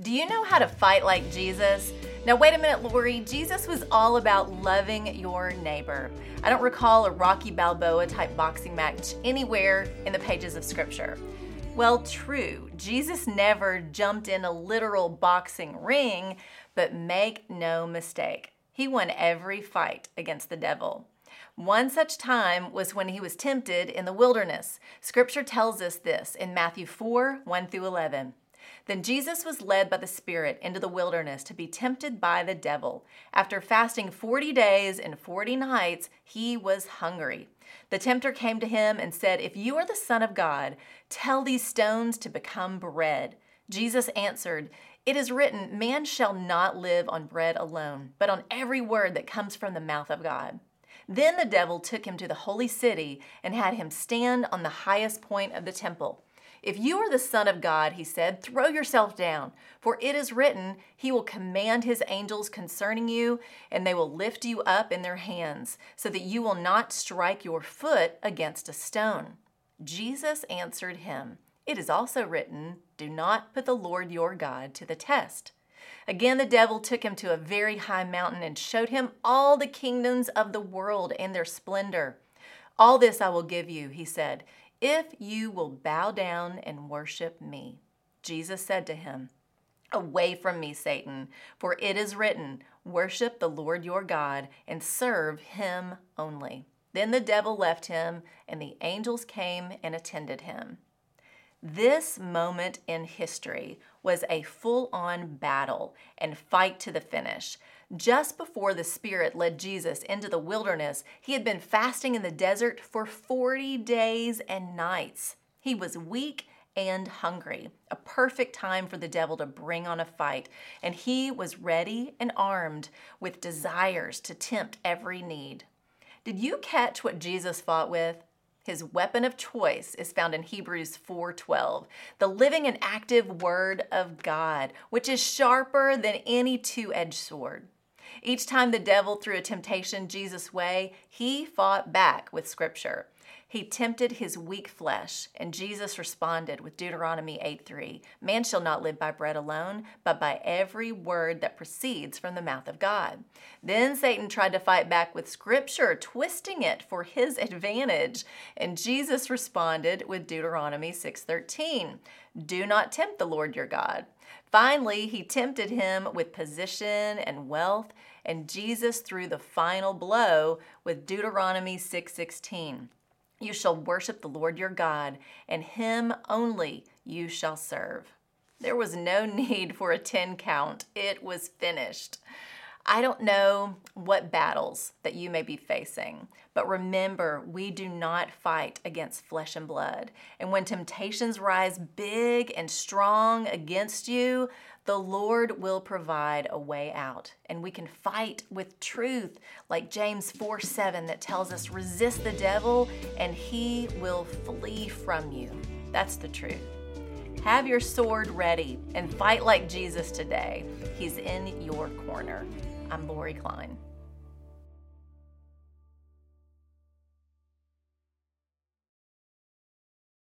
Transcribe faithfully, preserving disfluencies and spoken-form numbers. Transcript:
Do you know how to fight like Jesus? Now wait a minute, Lori. Jesus was all about loving your neighbor. I don't recall a Rocky Balboa type boxing match anywhere in the pages of Scripture. Well, true. Jesus never jumped in a literal boxing ring, but make no mistake, he won every fight against the devil. One such time was when he was tempted in the wilderness. Scripture tells us this in Matthew four, one through eleven. Then Jesus was led by the Spirit into the wilderness to be tempted by the devil. After fasting forty days and forty nights, he was hungry. The tempter came to him and said, "If you are the Son of God, tell these stones to become bread." Jesus answered, "It is written, man shall not live on bread alone, but on every word that comes from the mouth of God." Then the devil took him to the holy city and had him stand on the highest point of the temple. "If you are the Son of God," he said, "throw yourself down, for it is written, he will command his angels concerning you, and they will lift you up in their hands, so that you will not strike your foot against a stone." Jesus answered him, "It is also written, do not put the Lord your God to the test." Again, the devil took him to a very high mountain and showed him all the kingdoms of the world and their splendor. "All this I will give you," he said, "if you will bow down and worship me." Jesus said to him, "Away from me, Satan, for it is written, worship the Lord your God and serve him only." Then the devil left him, and the angels came and attended him. This moment in history was a full-on battle and fight to the finish. Just before the Spirit led Jesus into the wilderness, he had been fasting in the desert for forty days and nights. He was weak and hungry, a perfect time for the devil to bring on a fight, and he was ready and armed with desires to tempt every need. Did you catch what Jesus fought with? His weapon of choice is found in Hebrews four twelve, the living and active Word of God, which is sharper than any two-edged sword. Each time the devil threw a temptation Jesus' way, he fought back with Scripture. He tempted his weak flesh, and Jesus responded with Deuteronomy eight three, "Man shall not live by bread alone, but by every word that proceeds from the mouth of God." Then Satan tried to fight back with Scripture, twisting it for his advantage, and Jesus responded with Deuteronomy six thirteen, "Do not tempt the Lord your God." Finally, he tempted him with position and wealth, and Jesus threw the final blow with Deuteronomy six sixteen. "You shall worship the Lord your God, and him only you shall serve." There was no need for a ten count. It was finished. I don't know what battles that you may be facing, but remember, we do not fight against flesh and blood. And when temptations rise big and strong against you, the Lord will provide a way out. And we can fight with truth, like James four seven that tells us, resist the devil and he will flee from you. That's the truth. Have your sword ready and fight like Jesus today. He's in your corner. I'm Lori Klein.